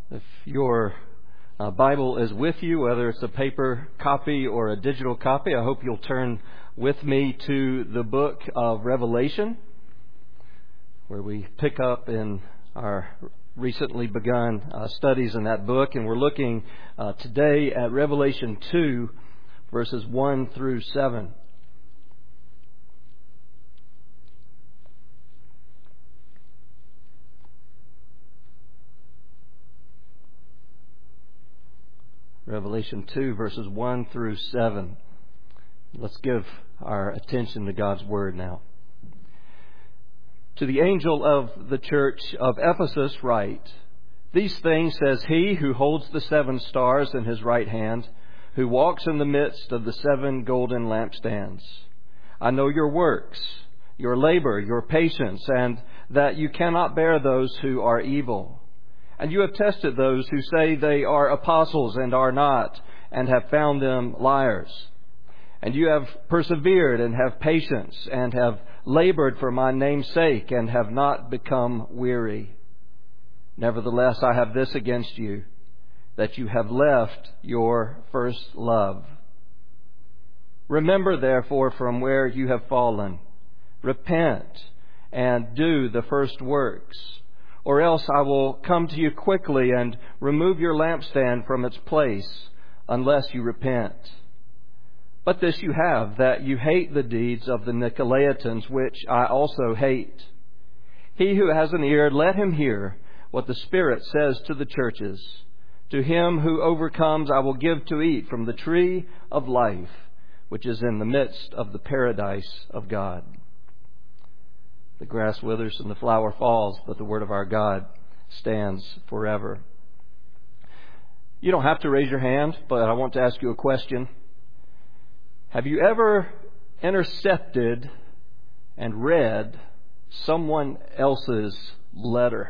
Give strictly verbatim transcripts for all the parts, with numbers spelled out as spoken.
If your uh, Bible is with you, whether it's a paper copy or a digital copy, I hope you'll turn with me to the book of Revelation, where we pick up in our recently begun uh, studies in that book. And we're looking uh, today at Revelation two, verses one through seven. Revelation two, verses one through seven. Let's give our attention to God's Word now. To the angel of the church of Ephesus write, "These things says he who holds the seven stars in his right hand, who walks in the midst of the seven golden lampstands. I know your works, your labor, your patience, and that you cannot bear those who are evil. And you have tested those who say they are apostles and are not, and have found them liars. And you have persevered and have patience, and have labored for my name's sake, and have not become weary. Nevertheless, I have this against you, that you have left your first love. Remember, therefore, from where you have fallen. Repent and do the first works. Or else I will come to you quickly and remove your lampstand from its place, unless you repent. But this you have, that you hate the deeds of the Nicolaitans, which I also hate. He who has an ear, let him hear what the Spirit says to the churches. To him who overcomes, I will give to eat from the tree of life, which is in the midst of the paradise of God." The grass withers and the flower falls, but the word of our God stands forever. You don't have to raise your hand, but I want to ask you a question. Have you ever intercepted and read someone else's letter?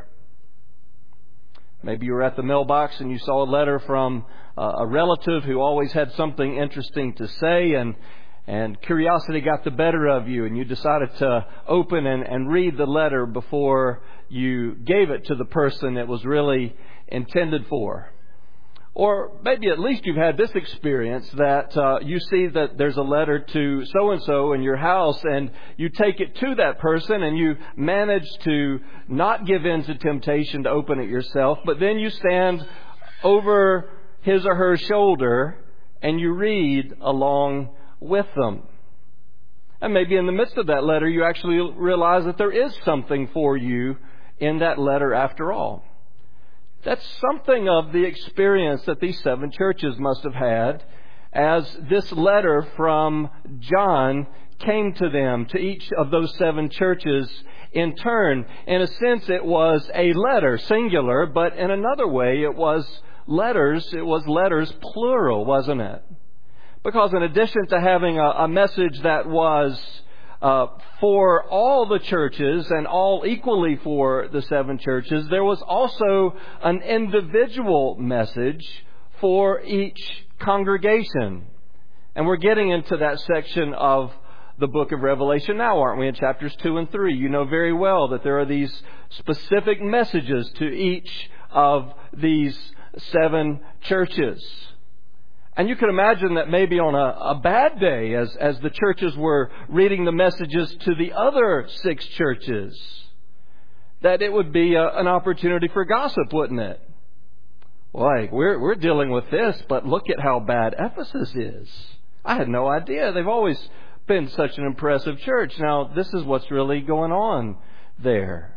Maybe you were at the mailbox and you saw a letter from a relative who always had something interesting to say, and And curiosity got the better of you, and you decided to open and, and read the letter before you gave it to the person it was really intended for. Or maybe at least you've had this experience that uh, you see that there's a letter to so-and-so in your house, and you take it to that person and you manage to not give in to temptation to open it yourself, but then you stand over his or her shoulder and you read along with them. And maybe in the midst of that letter, you actually realize that there is something for you in that letter after all. That's something of the experience that these seven churches must have had as this letter from John came to them, to each of those seven churches in turn. In a sense, it was a letter, singular, but in another way, it was letters, it was letters plural, wasn't it? Because in addition to having a, a message that was uh, for all the churches and all equally for the seven churches, there was also an individual message for each congregation. And we're getting into that section of the book of Revelation now, aren't we, in chapters two and three? You know very well that there are these specific messages to each of these seven churches. And you can imagine that maybe on a, a bad day, as, as the churches were reading the messages to the other six churches, that it would be a, an opportunity for gossip, wouldn't it? Like, we're, we're dealing with this, but look at how bad Ephesus is. I had no idea. They've always been such an impressive church. Now, this is what's really going on there.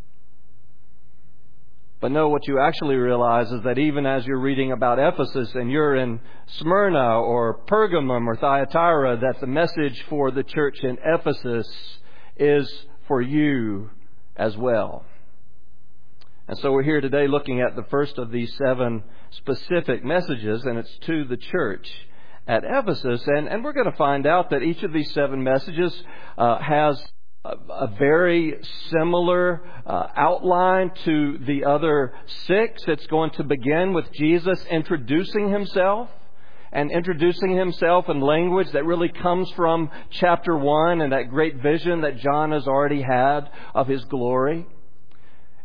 But no, what you actually realize is that even as you're reading about Ephesus and you're in Smyrna or Pergamum or Thyatira, that the message for the church in Ephesus is for you as well. And so we're here today looking at the first of these seven specific messages, and it's to the church at Ephesus. And, and we're going to find out that each of these seven messages uh, has A, a very similar uh, outline to the other six. It's going to begin with Jesus introducing himself, and introducing himself in language that really comes from chapter one and that great vision that John has already had of his glory.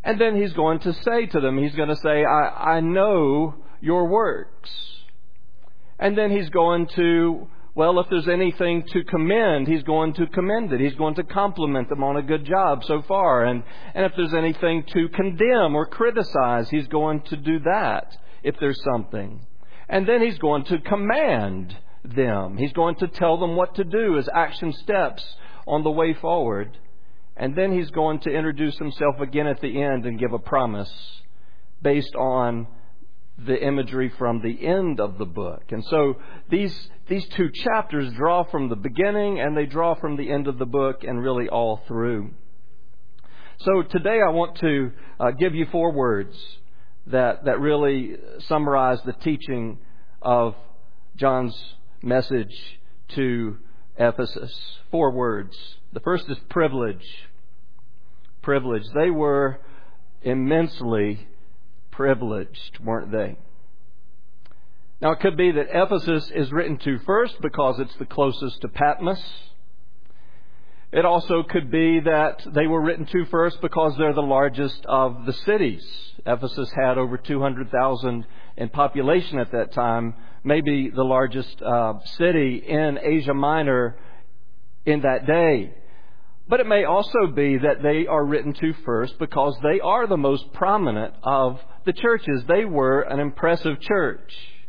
And then he's going to say to them, he's going to say, I, I know your works. And then he's going to, well, if there's anything to commend, he's going to commend it. He's going to compliment them on a good job so far. And, and if there's anything to condemn or criticize, he's going to do that if there's something. And then he's going to command them. He's going to tell them what to do as action steps on the way forward. And then he's going to introduce himself again at the end and give a promise based on the imagery from the end of the book. And so these these two chapters draw from the beginning and they draw from the end of the book and really all through. So today I want to uh, give you four words that, that really summarize the teaching of John's message to Ephesus. Four words. The first is privilege. Privilege. They were immensely privileged, weren't they? Now, it could be that Ephesus is written to first because it's the closest to Patmos. It also could be that they were written to first because they're the largest of the cities. Ephesus had over two hundred thousand in population at that time, maybe the largest uh, city in Asia Minor in that day. But it may also be that they are written to first because they are the most prominent of the churches. They were an impressive church.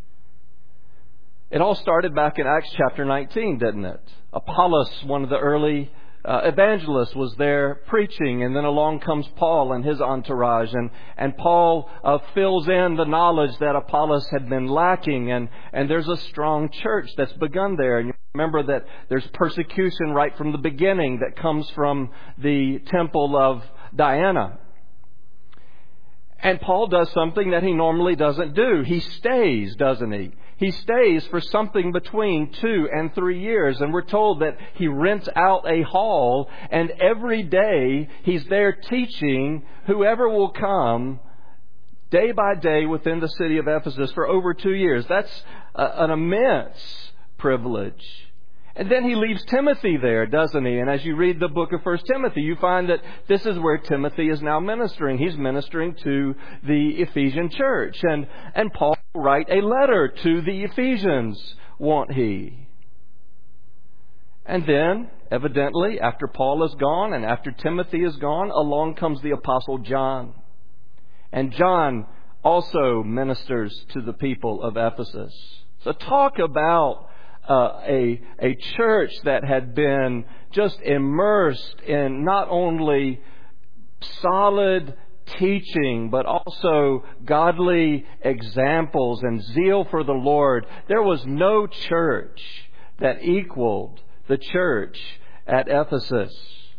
It all started back in Acts chapter nineteen, didn't it? Apollos, one of the early uh, evangelists, was there preaching, and then along comes Paul and his entourage, and, and Paul uh, fills in the knowledge that Apollos had been lacking, and, and there's a strong church that's begun there. And you remember that there's persecution right from the beginning that comes from the temple of Diana. And Paul does something that he normally doesn't do. He stays, doesn't he? He stays for something between two and three years. And we're told that he rents out a hall, and every day he's there teaching whoever will come day by day within the city of Ephesus for over two years. That's a, an immense privilege. And then he leaves Timothy there, doesn't he? And as you read the book of First Timothy, you find that this is where Timothy is now ministering. He's ministering to the Ephesian church. And, and Paul will write a letter to the Ephesians, won't he? And then, evidently, after Paul is gone and after Timothy is gone, along comes the Apostle John. And John also ministers to the people of Ephesus. So talk about Uh, a a church that had been just immersed in not only solid teaching, but also godly examples and zeal for the Lord. There was no church that equaled the church at Ephesus.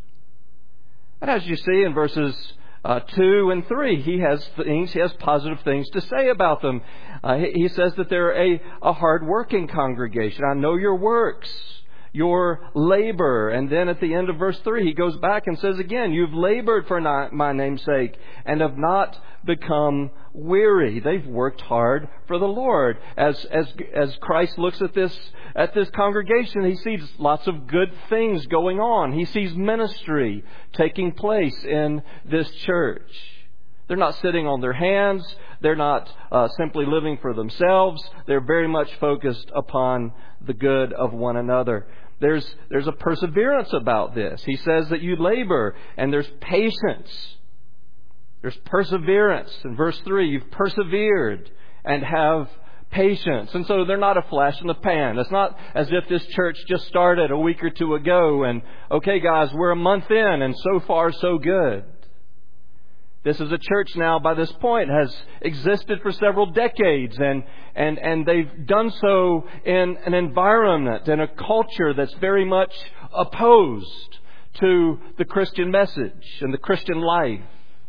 And as you see in verses Uh, two and three, he has things, he has positive things to say about them. Uh, he, he says that they're a, a hard-working congregation. I know your works, your labor. And then at the end of verse three, he goes back and says again, you've labored for not, my name's sake and have not become weary. They've worked hard for the Lord. As, as, as Christ looks at this, at this congregation, he sees lots of good things going on. He sees ministry taking place in this church. They're not sitting on their hands. They're not uh, simply living for themselves. They're very much focused upon the good of one another. There's, there's a perseverance about this. He says that you labor, and there's patience. There's perseverance. In verse three, you've persevered and have patience. And so they're not a flash in the pan. It's not as if this church just started a week or two ago and, okay guys, we're a month in and so far so good. This is a church now by this point has existed for several decades, and, and, and they've done so in an environment and a culture that's very much opposed to the Christian message and the Christian life.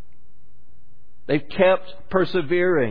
They've kept persevering.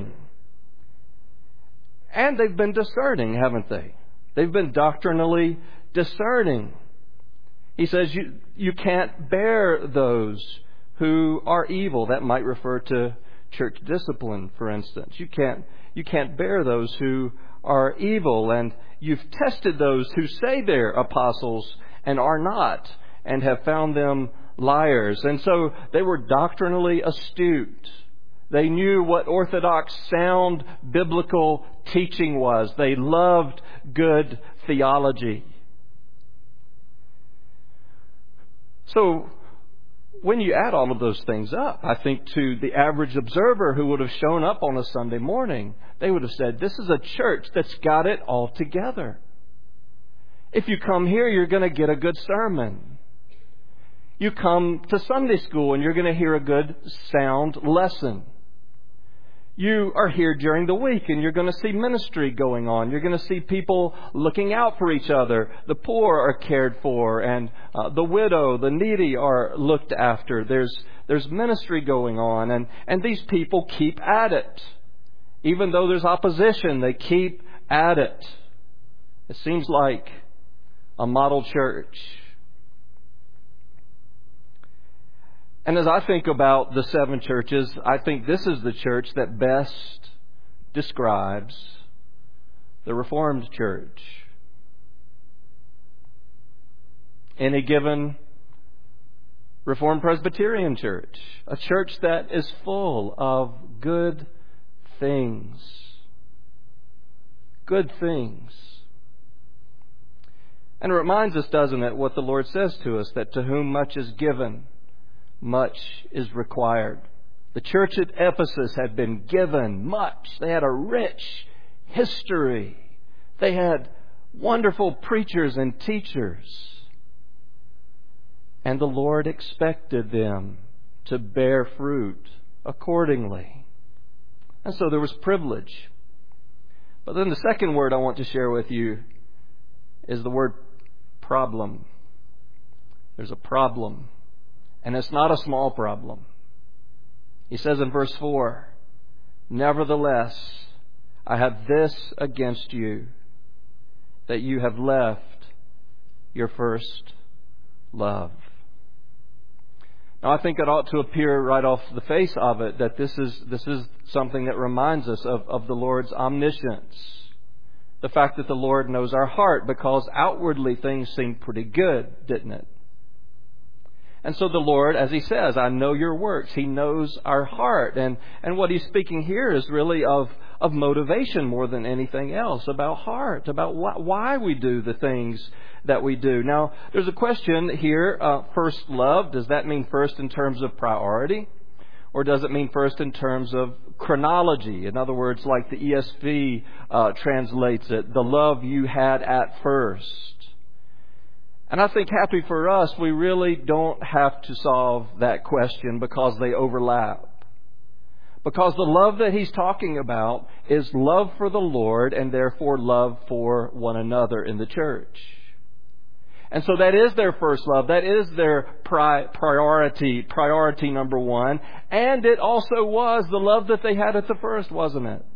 And they've been discerning, haven't they? They've been doctrinally discerning. He says you, you can't bear those who are evil. That might refer to church discipline, for instance. You can't, you can't bear those who are evil. And you've tested those who say they're apostles and are not, and have found them liars. And so they were doctrinally astute. They knew what orthodox, sound, biblical teaching was. They loved good theology. So, when you add all of those things up, I think to the average observer who would have shown up on a Sunday morning, they would have said, this is a church that's got it all together. If you come here, you're going to get a good sermon. You come to Sunday school and you're going to hear a good, sound lesson. You are here during the week and you're going to see ministry going on. You're going to see people looking out for each other. The poor are cared for, and uh, the widow, the needy are looked after. There's there's ministry going on, and, and these people keep at it. Even though there's opposition, they keep at it. It seems like a model church. And as I think about the seven churches, I think this is the church that best describes the Reformed church. Any given Reformed Presbyterian church, a church that is full of good things. Good things. And it reminds us, doesn't it, what the Lord says to us, that to whom much is given, much is required. The church at Ephesus had been given much. They had a rich history. They had wonderful preachers and teachers. And the Lord expected them to bear fruit accordingly. And so there was privilege. But then the second word I want to share with you is the word problem. There's a problem. And it's not a small problem. He says in verse four, nevertheless, I have this against you, that you have left your first love. Now, I think it ought to appear right off the face of it that this is this is something that reminds us of, of the Lord's omniscience. The fact that the Lord knows our heart, because outwardly things seemed pretty good, didn't it? And so the Lord, as He says, I know your works. He knows our heart. And, and what He's speaking here is really of, of motivation more than anything else, about heart, about why, why we do the things that we do. Now, there's a question here, uh, first love. Does that mean first in terms of priority? Or does it mean first in terms of chronology? In other words, like the E S V uh, translates it, the love you had at first. And I think happy for us, we really don't have to solve that question because they overlap. Because the love that he's talking about is love for the Lord and therefore love for one another in the church. And so that is their first love. That is their pri- priority, priority number one. And it also was the love that they had at the first, wasn't it?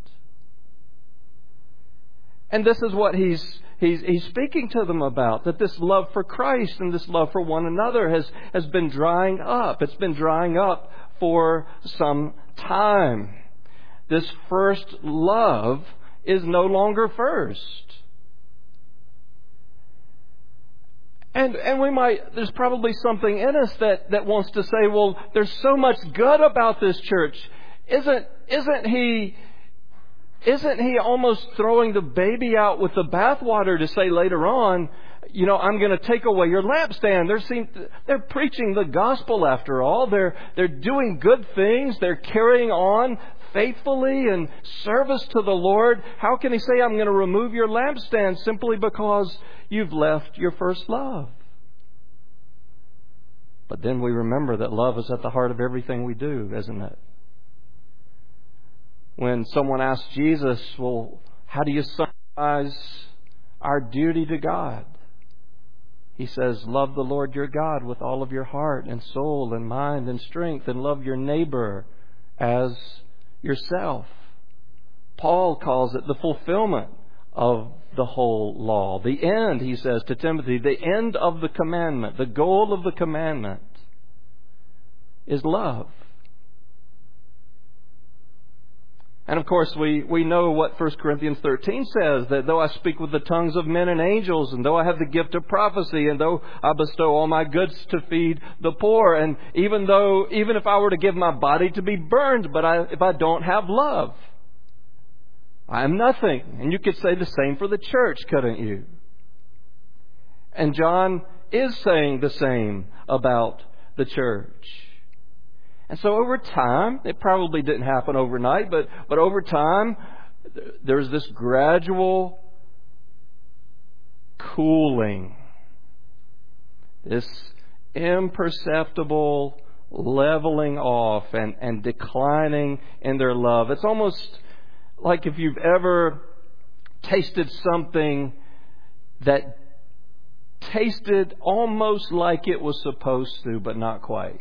And this is what he's He's, he's speaking to them about, that this love for Christ and this love for one another has, has been drying up. It's been drying up for some time. This first love is no longer first. And and we might, there's probably something in us that, that wants to say, well, there's so much good about this church. Isn't, isn't he... Isn't he almost throwing the baby out with the bathwater to say later on, you know, I'm going to take away your lampstand? They're, seem, they're preaching the gospel after all. They're, they're doing good things. They're carrying on faithfully in service to the Lord. How can he say, I'm going to remove your lampstand simply because you've left your first love? But then we remember that love is at the heart of everything we do, isn't it? When someone asks Jesus, well, how do you summarize our duty to God? He says, love the Lord your God with all of your heart and soul and mind and strength, and love your neighbor as yourself. Paul calls it the fulfillment of the whole law. The end, he says to Timothy, the end of the commandment, the goal of the commandment is love. And of course, we, we know what First Corinthians thirteen says, that though I speak with the tongues of men and angels, and though I have the gift of prophecy, and though I bestow all my goods to feed the poor, and even though, even if I were to give my body to be burned, but I, if I don't have love, I am nothing. And you could say the same for the church, couldn't you? And John is saying the same about the church. And so over time, it probably didn't happen overnight, but, but over time, there's this gradual cooling, this imperceptible leveling off and, and declining in their love. It's almost like if you've ever tasted something that tasted almost like it was supposed to, but not quite.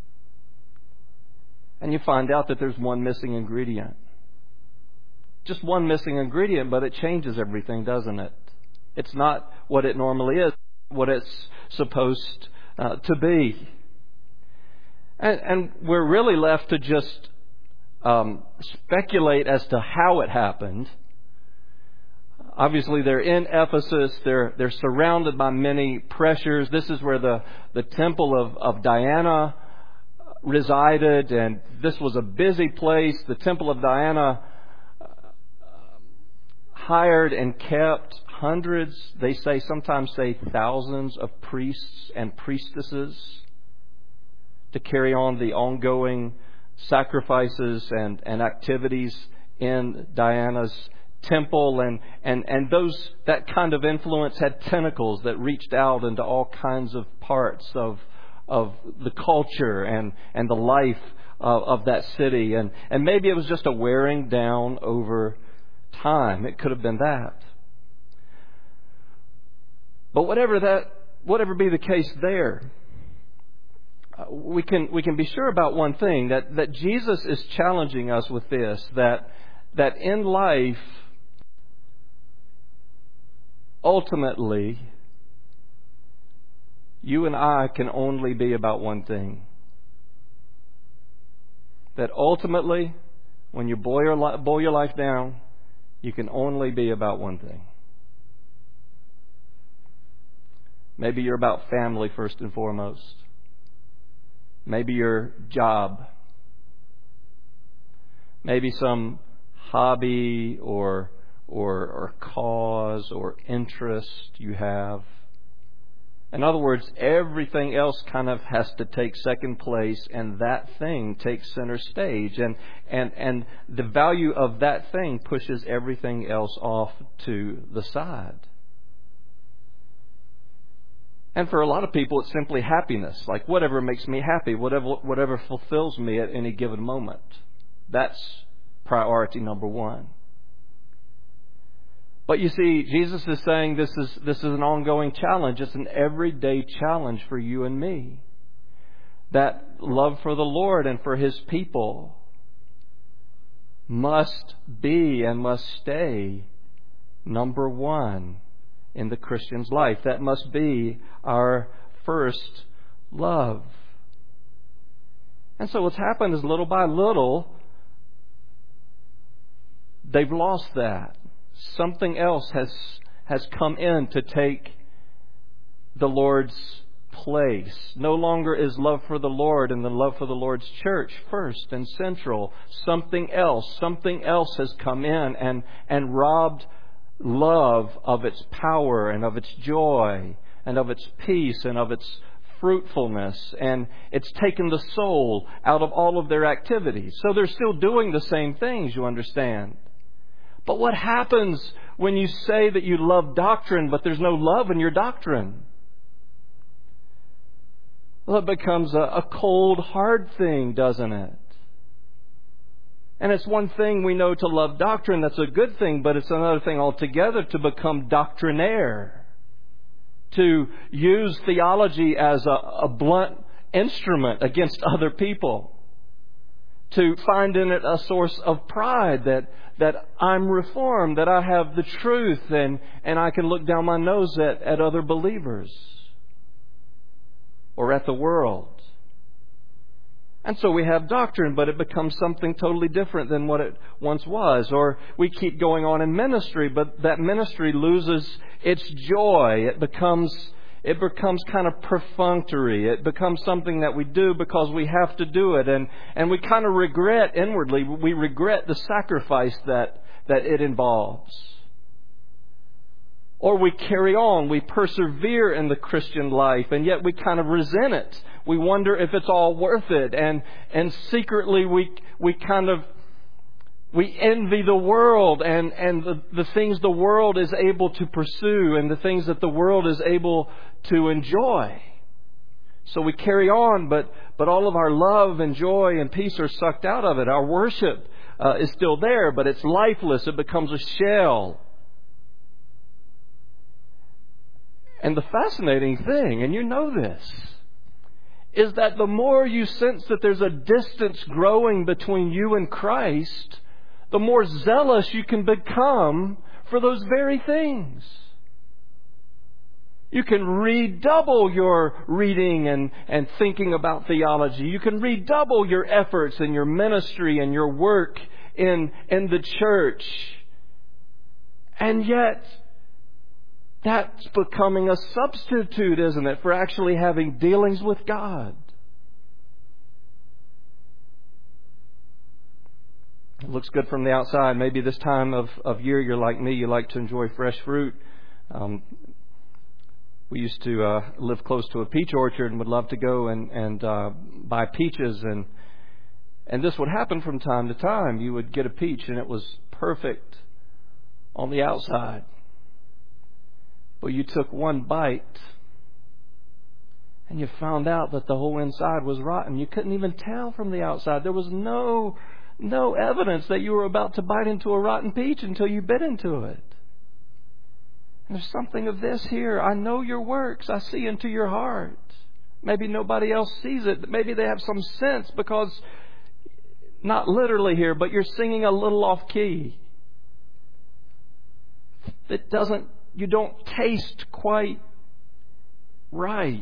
And you find out that there's one missing ingredient. Just one missing ingredient, but it changes everything, doesn't it? It's not what it normally is, what it's supposed uh, to be. And, and we're really left to just um, speculate as to how it happened. Obviously, they're in Ephesus. They're they're surrounded by many pressures. This is where the, the temple of, of Diana resided, and this was a busy place. The temple of Diana uh, hired and kept hundreds, they say, sometimes say thousands of priests and priestesses to carry on the ongoing sacrifices and, and activities in Diana's temple, and, and, and those that kind of influence had tentacles that reached out into all kinds of parts of of the culture and, and the life of, of that city. And, and maybe it was just a wearing down over time. It could have been that. But whatever that, whatever be the case there, we can, we can be sure about one thing, that, that Jesus is challenging us with this, that, that in life, ultimately, you and I can only be about one thing. That ultimately, when you boil your, li- boil your life down, you can only be about one thing. Maybe you're about family first and foremost. Maybe your job. Maybe some hobby or, or, or cause or interest you have. In other words, everything else kind of has to take second place, and that thing takes center stage. And, and, and the value of that thing pushes everything else off to the side. And for a lot of people, it's simply happiness. Like whatever makes me happy, whatever, whatever fulfills me at any given moment. That's priority number one. But you see, Jesus is saying this is this is an ongoing challenge. It's an everyday challenge for you and me. That love for the Lord and for His people must be and must stay number one in the Christian's life. That must be our first love. And so what's happened is little by little, they've lost that. Something else has has come in to take the Lord's place. No longer is love for the Lord and the love for the Lord's church first and central. Something else, something else has come in and, and robbed love of its power and of its joy and of its peace and of its fruitfulness. And it's taken the soul out of all of their activities. So they're still doing the same things, you understand. But what happens when you say that you love doctrine, but there's no love in your doctrine? Well, it becomes a, a cold, hard thing, doesn't it? And it's one thing we know to love doctrine, that's a good thing, but it's another thing altogether to become doctrinaire. To use theology as a, a blunt instrument against other people. To find in it a source of pride that, that I'm reformed, that I have the truth, and, and I can look down my nose at, at other believers or at the world. And so we have doctrine, but it becomes something totally different than what it once was. Or we keep going on in ministry, but that ministry loses its joy. It becomes it becomes kind of perfunctory. It becomes something that we do because we have to do it. And, and we kind of regret inwardly, we regret the sacrifice that, that it involves. Or we carry on, we persevere in the Christian life, and yet we kind of resent it. We wonder if it's all worth it. And and secretly we we kind of we envy the world and, and the, the things the world is able to pursue and the things that the world is able to enjoy. So we carry on, but but all of our love and joy and peace are sucked out of it. Our worship uh, is still there, but it's lifeless. It becomes a shell. And the fascinating thing, and you know this, is that the more you sense that there's a distance growing between you and Christ, the more zealous you can become for those very things. You can redouble your reading and, and thinking about theology. You can redouble your efforts in your ministry and your work in, in the church. And yet, that's becoming a substitute, isn't it, for actually having dealings with God. It looks good from the outside. Maybe this time of, of year you're like me, you like to enjoy fresh fruit. Um, we used to uh, live close to a peach orchard and would love to go and, and uh, buy peaches. And, and this would happen from time to time. You would get a peach and it was perfect on the outside. But you took one bite and you found out that the whole inside was rotten. You couldn't even tell from the outside. There was no no evidence that you were about to bite into a rotten peach until you bit into it. And there's something of this here. I know your works. I see into your heart. Maybe nobody else sees it. Maybe they have some sense because, not literally here, but you're singing a little off key. It doesn't You don't taste quite right.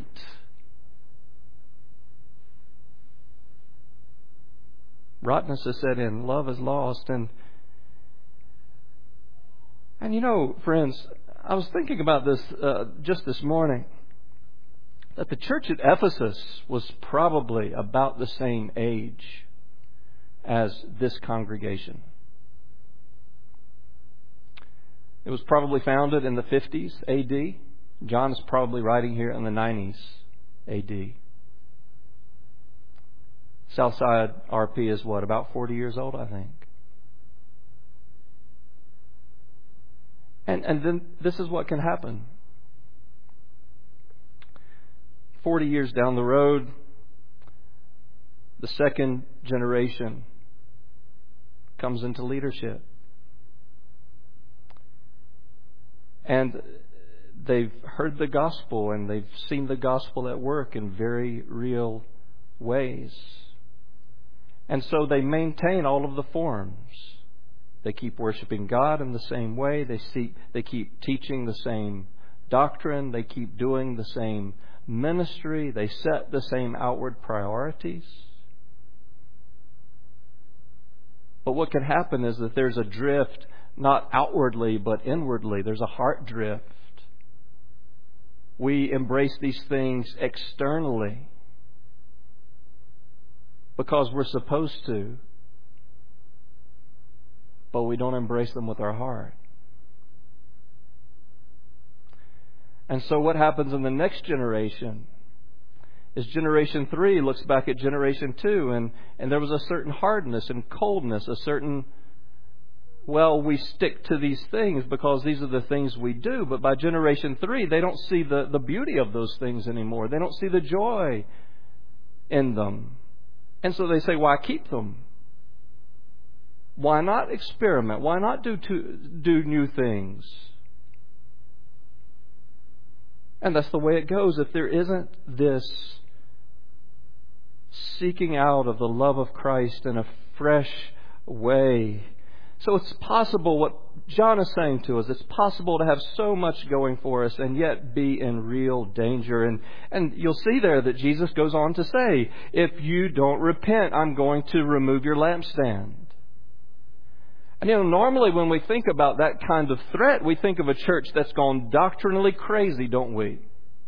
Rottenness is set in. Love is lost. And, and you know, friends, I was thinking about this uh, just this morning. That the church at Ephesus was probably about the same age as this congregation. It was probably founded in the fifties A D. John is probably writing here in the nineties A D. Southside R P is what, about forty years old, I think. And and then this is what can happen. Forty years down the road, the second generation comes into leadership. And they've heard the gospel and they've seen the gospel at work in very real ways. And so they maintain all of the forms. They keep worshiping God in the same way. They see, they keep teaching the same doctrine. They keep doing the same ministry. They set the same outward priorities. But what can happen is that there's a drift, not outwardly, but inwardly. There's a heart drift. We embrace these things externally because we're supposed to, but we don't embrace them with our heart. And so what happens in the next generation is generation three looks back at generation two, and, and there was a certain hardness and coldness, a certain, well, we stick to these things because these are the things we do. But by generation three, they don't see the, the beauty of those things anymore. They don't see the joy in them. And so they say, why keep them? Why not experiment? Why not do to, do new things? And that's the way it goes. If there isn't this seeking out of the love of Christ in a fresh way. So it's possible what John is saying to us, it's possible to have so much going for us and yet be in real danger. And, and you'll see there that Jesus goes on to say, if you don't repent, I'm going to remove your lampstand. And you know, normally when we think about that kind of threat, we think of a church that's gone doctrinally crazy, don't we?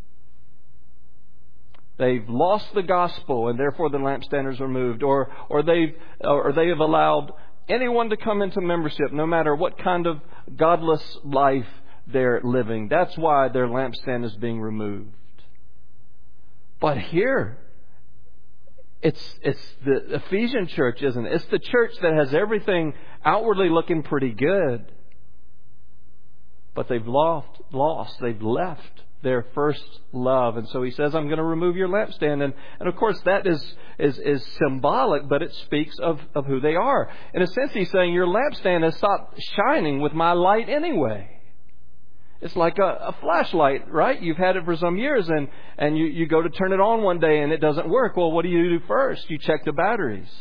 They've lost the gospel and therefore the lampstand is removed. Or, or, they've, or they have allowed anyone to come into membership, no matter what kind of godless life they're living. That's why their lampstand is being removed. But here, it's it's the Ephesian church, isn't it? It's the church that has everything outwardly looking pretty good. But they've lost, lost, they've left their first love. And so he says, I'm going to remove your lampstand. And, and of course that is, is, is symbolic, but it speaks of, of who they are. In a sense, he's saying your lampstand has stopped shining with my light anyway. It's like a, a flashlight, right? You've had it for some years and, and you, you go to turn it on one day and it doesn't work. Well, what do you do first? You check the batteries.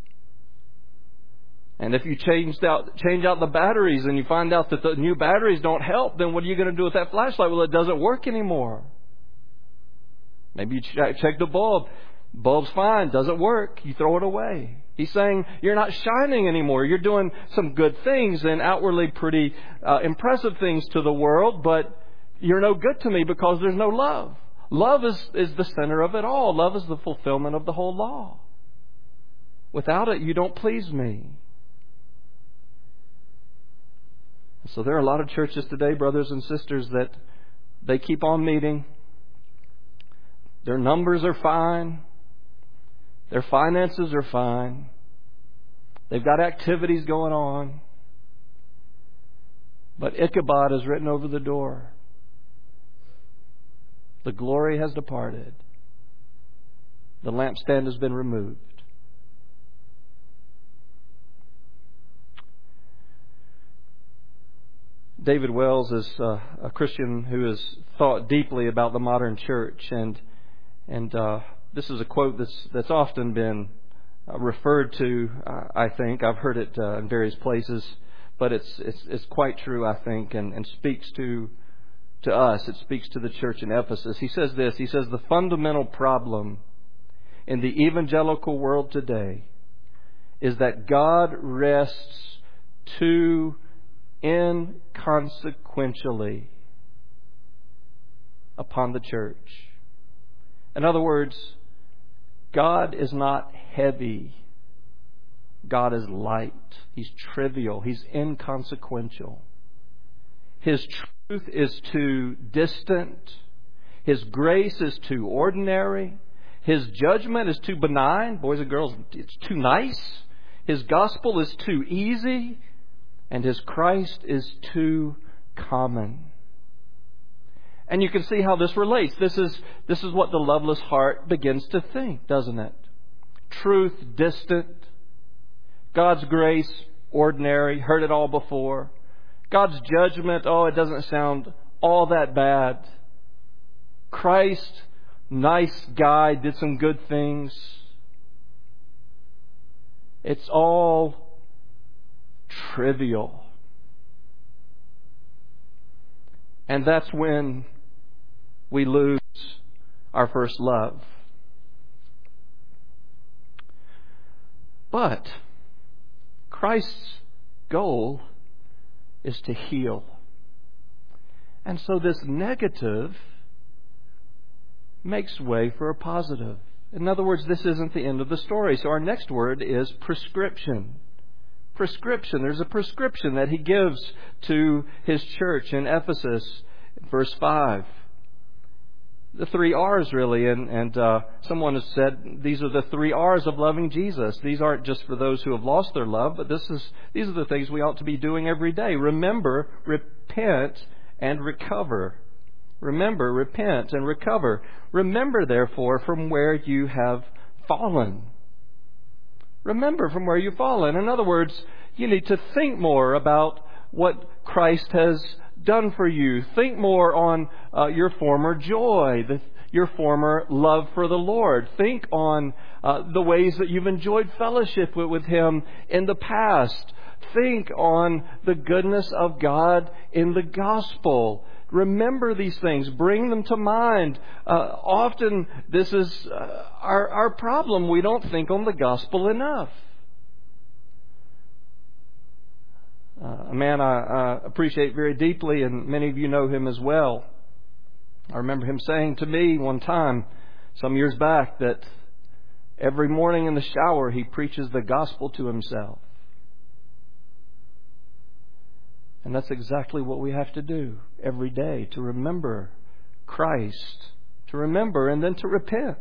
And if you changed out, change out the batteries and you find out that the new batteries don't help, then what are you going to do with that flashlight? Well, it doesn't work anymore. Maybe you check, check the bulb. Bulb's fine, doesn't work. You throw it away. He's saying you're not shining anymore. You're doing some good things and outwardly pretty uh, impressive things to the world, but you're no good to me because there's no love. Love is, is the center of it all. Love is the fulfillment of the whole law. Without it, you don't please me. So there are a lot of churches today, brothers and sisters, that they keep on meeting. Their numbers are fine. Their finances are fine. They've got activities going on. But Ichabod is written over the door. The glory has departed. The lampstand has been removed. David Wells is uh, a Christian who has thought deeply about the modern church, and and uh, this is a quote that's that's often been uh, referred to. Uh, I think I've heard it uh, in various places, but it's it's it's quite true, I think, and, and speaks to to us. It speaks to the church in Ephesus. He says this. He says the fundamental problem in the evangelical world today is that God rests too inconsequentially upon the church. In other words, God is not heavy. God is light. He's trivial. He's inconsequential. His truth is too distant. His grace is too ordinary. His judgment is too benign. Boys and girls, it's too nice. His gospel is too easy. And His Christ is too common. And you can see how this relates. This is, this is what the loveless heart begins to think, doesn't it? Truth distant. God's grace ordinary. Heard it all before. God's judgment, oh, it doesn't sound all that bad. Christ, nice guy, did some good things. It's all trivial. And that's when we lose our first love. But Christ's goal is to heal. And so this negative makes way for a positive. In other words, this isn't the end of the story. So our next word is prescription. Prescription. There's a prescription that he gives to his church in Ephesus, verse five. The three R's, really, and, and uh, someone has said these are the three R's of loving Jesus. These aren't just for those who have lost their love, but this is these are the things we ought to be doing every day. Remember, repent, and recover. Remember, repent, and recover. Remember, therefore, from where you have fallen. Remember from where you've fallen. In other words, you need to think more about what Christ has done for you. Think more on uh, your former joy, the, your former love for the Lord. Think on uh, the ways that you've enjoyed fellowship with, with Him in the past. Think on the goodness of God in the gospel. Remember these things. Bring them to mind. Uh, often this is uh, our, our problem. We don't think on the gospel enough. Uh, a man I uh, appreciate very deeply, and many of you know him as well. I remember him saying to me one time, some years back, that every morning in the shower he preaches the gospel to himself. And that's exactly what we have to do every day, to remember Christ, to remember and then to repent.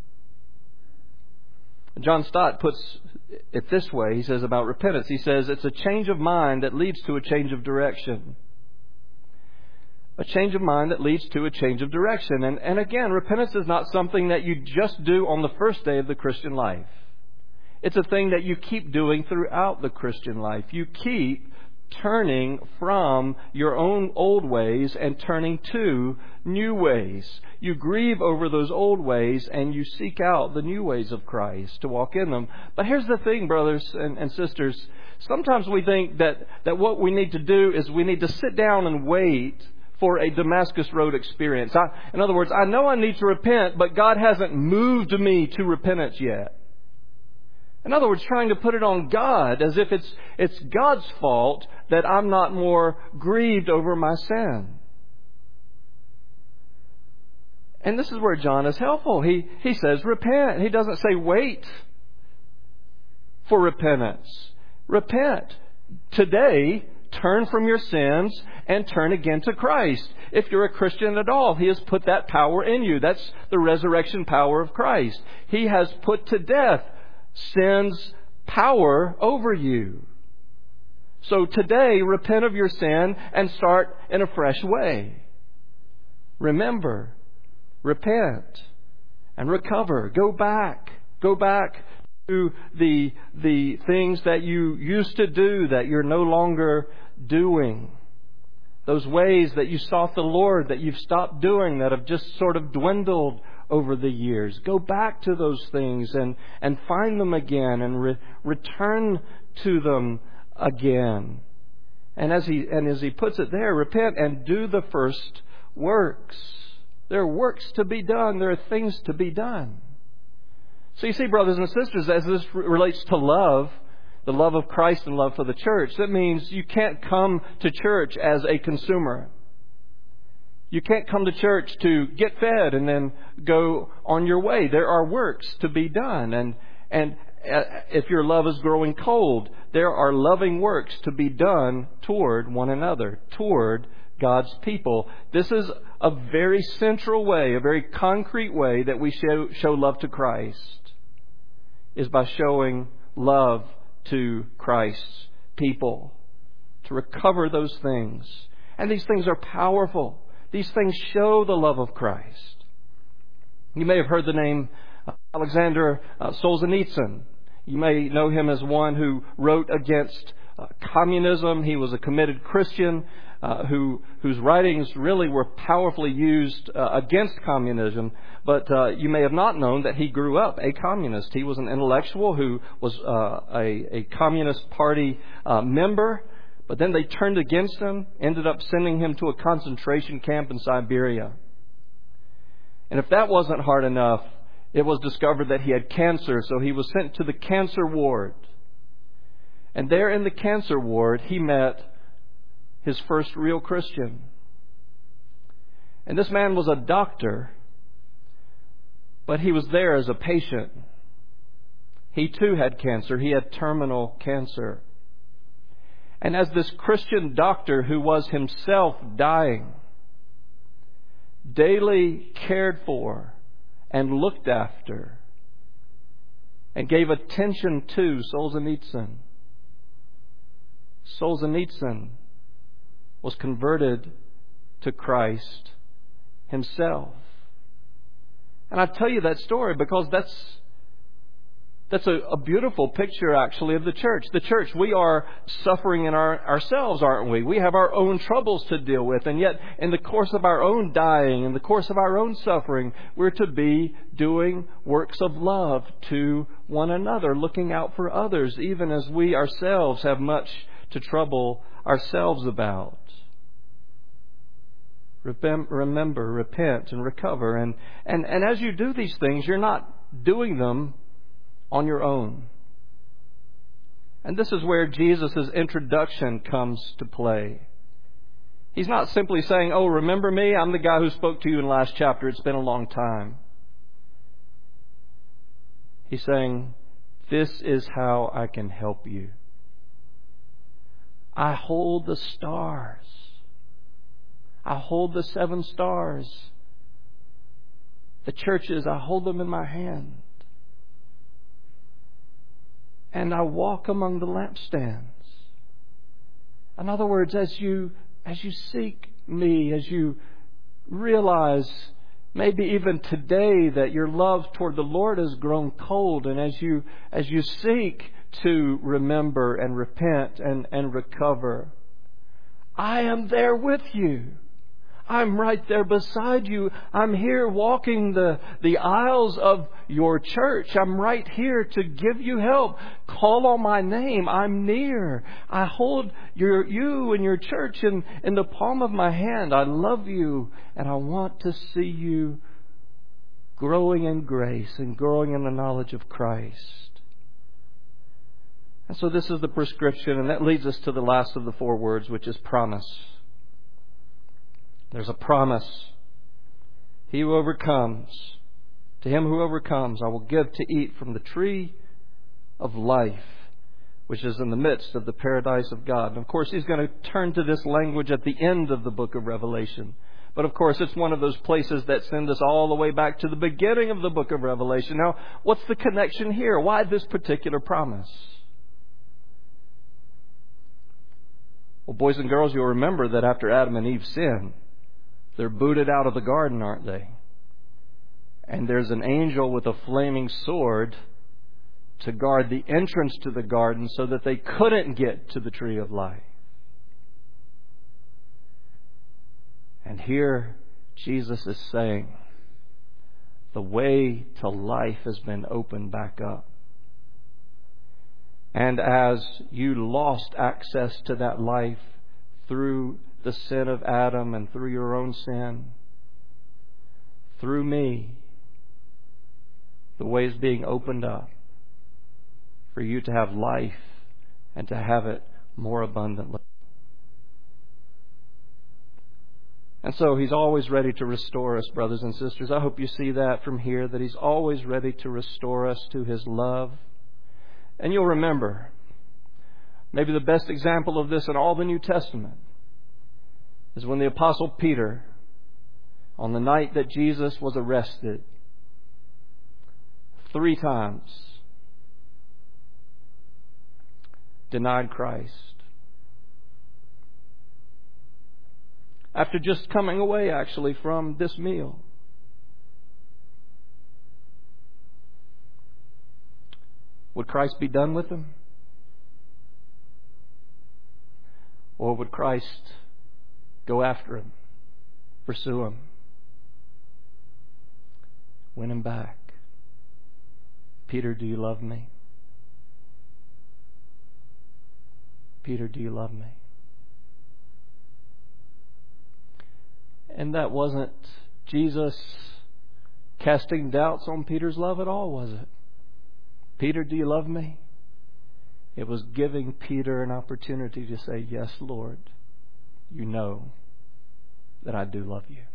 John Stott puts it this way. He says about repentance, he says, it's a change of mind that leads to a change of direction. A change of mind that leads to a change of direction. And, and again, repentance is not something that you just do on the first day of the Christian life. It's a thing that you keep doing throughout the Christian life. You keep turning from your own old ways and turning to new ways. You grieve over those old ways and you seek out the new ways of Christ to walk in them. But here's the thing, brothers and, and sisters. Sometimes we think that, that what we need to do is we need to sit down and wait for a Damascus Road experience. I, in other words, I know I need to repent, but God hasn't moved me to repentance yet. In other words, trying to put it on God as if it's it's God's fault that I'm not more grieved over my sin. And this is where John is helpful. He he says repent. He doesn't say wait for repentance. Repent. Today, turn from your sins and turn again to Christ. If you're a Christian at all, He has put that power in you. That's the resurrection power of Christ. He has put to death sin's power over you. So today, repent of your sin and start in a fresh way. Remember, repent and recover. Go back. Go back to the, the things that you used to do that you're no longer doing. Those ways that you sought the Lord that you've stopped doing, that have just sort of dwindled over the years. Go back to those things and, and find them again and re- return to them again. And as he and as he puts it there, repent and do the first works. There are works to be done. There are things to be done. So you see, brothers and sisters, as this relates to love, the love of Christ and love for the church, that means you can't come to church as a consumer. You can't come to church to get fed and then go on your way. There are works to be done. And and if your love is growing cold, there are loving works to be done toward one another, toward God's people. This is a very central way, a very concrete way that we show, show love to Christ, is by showing love to Christ's people, to recover those things. And these things are powerful. These things show the love of Christ. You may have heard the name Alexander Solzhenitsyn. You may know him as one who wrote against uh, communism. He was a committed Christian uh, who whose writings really were powerfully used uh, against communism. But uh, you may have not known that he grew up a communist. He was an intellectual who was uh, a, a Communist Party uh, member. But then they turned against him, ended up sending him to a concentration camp in Siberia. And if that wasn't hard enough, it was discovered that he had cancer, so he was sent to the cancer ward. And there in the cancer ward, he met his first real Christian. And this man was a doctor, but he was there as a patient. He too had cancer. He had terminal cancer. And as this Christian doctor who was himself dying, daily cared for and looked after and gave attention to Solzhenitsyn, Solzhenitsyn was converted to Christ himself. And I tell you that story because that's That's a, a beautiful picture, actually, of the church. The church, we are suffering in our, ourselves, aren't we? We have our own troubles to deal with. And yet, in the course of our own dying, in the course of our own suffering, we're to be doing works of love to one another, looking out for others, even as we ourselves have much to trouble ourselves about. Remember, repent, and recover. And, and, and as you do these things, you're not doing them on your own. And this is where Jesus' introduction comes to play. He's not simply saying, oh, remember me? I'm the guy who spoke to you in the last chapter. It's been a long time. He's saying, this is how I can help you. I hold the stars. I hold the seven stars. The churches, I hold them in my hand. And I walk among the lampstands. In other words, as you as you seek me, as you realize maybe even today that your love toward the Lord has grown cold, and as you as you seek to remember and repent and, and recover, I am there with you. I'm right there beside you. I'm here walking the, the aisles of your church. I'm right here to give you help. Call on my name. I'm near. I hold your, you and your church in, in the palm of my hand. I love you, and I want to see you growing in grace and growing in the knowledge of Christ. And so this is the prescription, and that leads us to the last of the four words, which is promise. There's a promise. He who overcomes, to him who overcomes, I will give to eat from the tree of life, which is in the midst of the paradise of God. And of course, he's going to turn to this language at the end of the book of Revelation. But of course, it's one of those places that send us all the way back to the beginning of the book of Revelation. Now, what's the connection here? Why this particular promise? Well, boys and girls, you'll remember that after Adam and Eve sinned, they're booted out of the garden, aren't they? And there's an angel with a flaming sword to guard the entrance to the garden so that they couldn't get to the tree of life. And here Jesus is saying, the way to life has been opened back up. And as you lost access to that life through the sin of Adam and through your own sin, through me, the way is being opened up for you to have life and to have it more abundantly. And so He's always ready to restore us, brothers and sisters. I hope you see that from here, that He's always ready to restore us to His love. And you'll remember, maybe the best example of this in all the New Testament is when the Apostle Peter, on the night that Jesus was arrested, three times denied Christ. After just coming away, actually, from this meal. Would Christ be done with him? Or would Christ go after him, pursue him, win him back? Peter, do you love me? Peter, do you love me? And that wasn't Jesus casting doubts on Peter's love at all, was it? Peter, do you love me? It was giving Peter an opportunity to say, yes, Lord, you know that I do love you.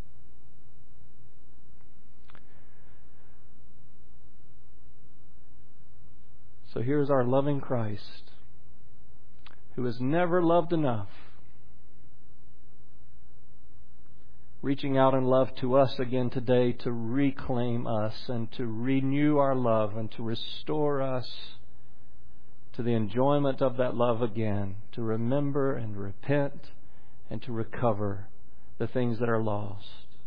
So here's our loving Christ, who has never loved enough, reaching out in love to us again today to reclaim us and to renew our love and to restore us to the enjoyment of that love again, to remember and repent and to recover the things that are lost.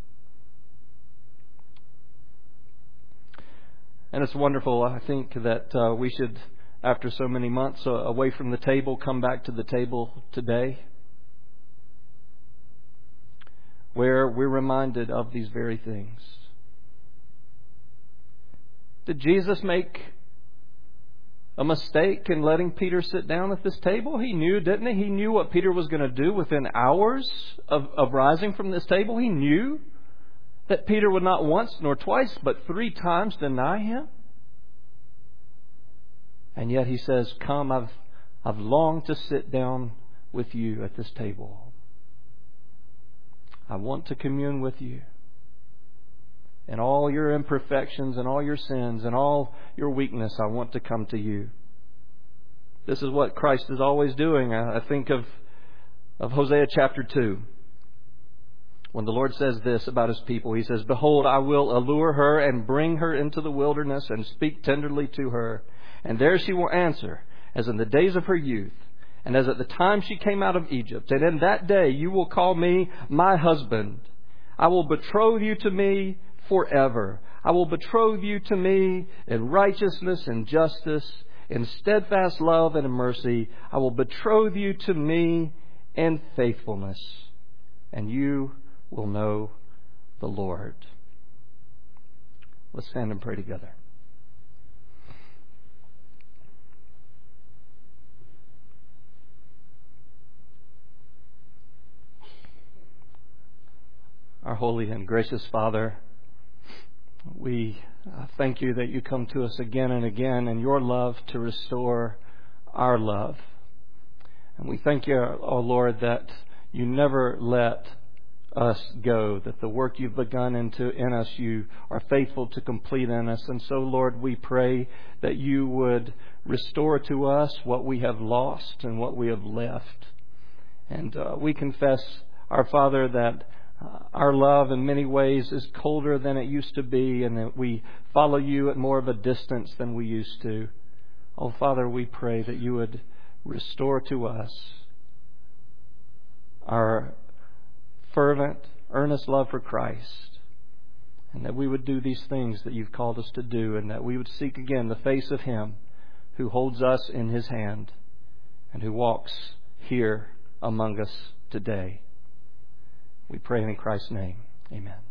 And it's wonderful, I think, that uh, we should, after so many months uh, away from the table, come back to the table today, where we're reminded of these very things. Did Jesus make a mistake in letting Peter sit down at this table? He knew, didn't he? He knew what Peter was going to do within hours of, of rising from this table. He knew that Peter would not once nor twice, but three times deny him. And yet he says, come, I've, I've longed to sit down with you at this table. I want to commune with you. And all your imperfections and all your sins and all your weakness, I want to come to you. This is what Christ is always doing. I think of, of Hosea chapter two. When the Lord says this about His people, He says, behold, I will allure her and bring her into the wilderness and speak tenderly to her. And there she will answer, as in the days of her youth, and as at the time she came out of Egypt. And in that day you will call me my husband. I will betroth you to me forever. I will betroth you to me in righteousness and justice, in steadfast love and in mercy. I will betroth you to me in faithfulness, and you will know the Lord. Let's stand and pray together. Our holy and gracious Father, we thank you that you come to us again and again in your love to restore our love. And we thank you, oh Lord, that you never let us go, that the work you've begun into in us, you are faithful to complete in us. And so, Lord, we pray that you would restore to us what we have lost and what we have left. And uh, we confess, our Father, that Uh, our love in many ways is colder than it used to be, and that we follow you at more of a distance than we used to. Oh, Father, we pray that you would restore to us our fervent, earnest love for Christ, and that we would do these things that you've called us to do, and that we would seek again the face of Him who holds us in His hand and who walks here among us today. We pray in Christ's name. Amen.